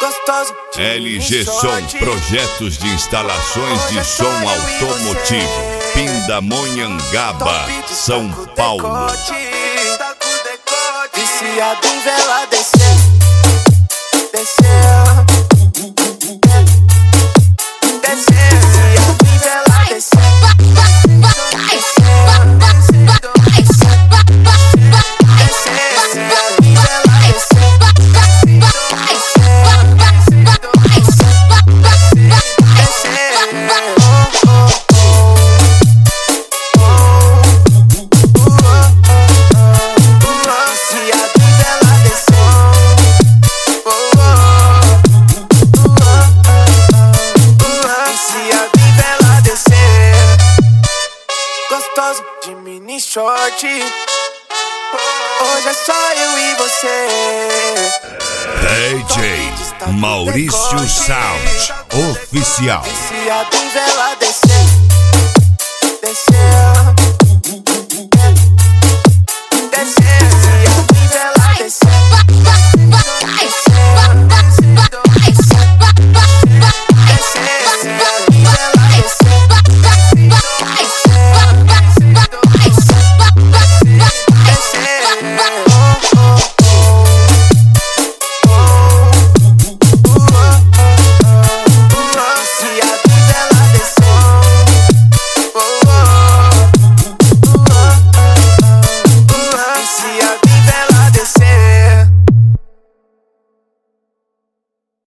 gostoso. LG Som, projetos de instalações de som automotivo. Pindamonhangaba, São Paulo. Viciado em vela descendo, descendo, descendo. Viciado em vela descendo. De mini short, hoje é só eu e você. DJ Maurício Sound Oficial. Viciado em vela descendo, descendo.